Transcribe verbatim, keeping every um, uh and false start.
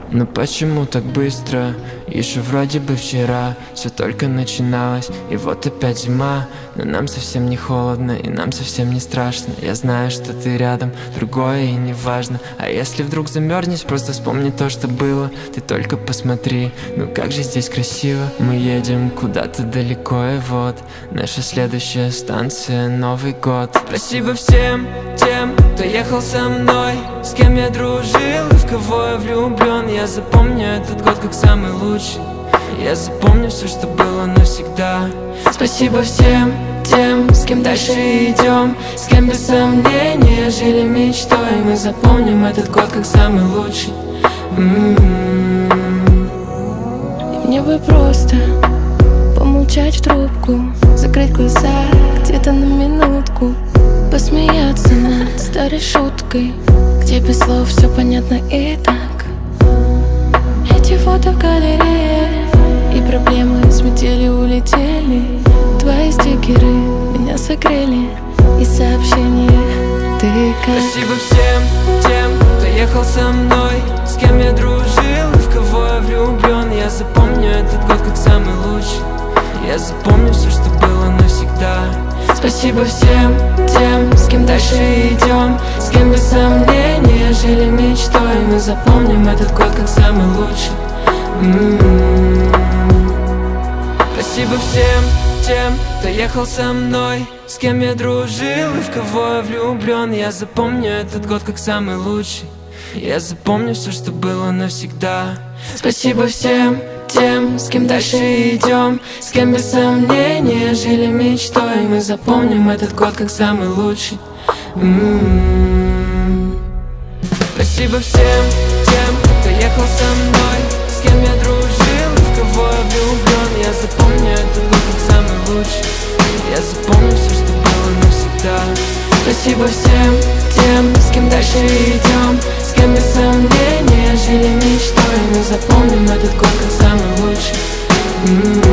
Но почему так быстро? Еще вроде бы вчера все только начиналось, и вот опять зима. Но нам совсем не холодно, и нам совсем не страшно. Я знаю, что ты рядом, другое и не важно. А если вдруг замерзнешь, просто вспомни то, что было. Ты только посмотри, ну как же здесь красиво. Мы едем куда-то далеко, и вот наша следующая станция — Новый год. Спасибо всем тем, кто ехал со мной, с кем я дружил и в кого я влюблен. Я запомню этот год как самый лучший. Я запомню все, что было навсегда. Спасибо всем тем, с кем дальше идем, с кем без сомнения жили мечтой. Мы запомним этот год как самый лучший. И мне бы просто помолчать в трубку, закрыть глаза где-то на минутку, посмеяться над старой шуткой, где без слов все понятно и так. Эти фото в галерее, и проблемы с метели улетели. Твои стикеры меня согрели, и сообщения ты как. Спасибо всем тем, кто ехал со мной, с кем я дружил и в кого я влюблен. Я запомню этот год как самый лучший. Я запомню все, что было навсегда. Спасибо всем тем, с кем дальше идем, с кем без сомнения жили мечтой. Мы запомним этот год как самый лучший. М-м-м. Спасибо всем тем, кто ехал со мной, с кем я дружил и в кого я влюблен. Я запомню этот год как самый лучший. Я запомню все, что было навсегда. Спасибо всем тем, с кем дальше идем, с кем без сомнения жили мечтой. Мы запомним этот год как самый лучший. М-м-м. Спасибо всем тем, кто ехал со мной, с кем я дружил и в кого я влюблен. Я запомню этот год как самый лучший. Я запомню все, что было навсегда. Спасибо всем тем, с кем дальше идем, с кем без сомнения жили мечтой. Мы запомним этот год как самый лучший. М-м-м.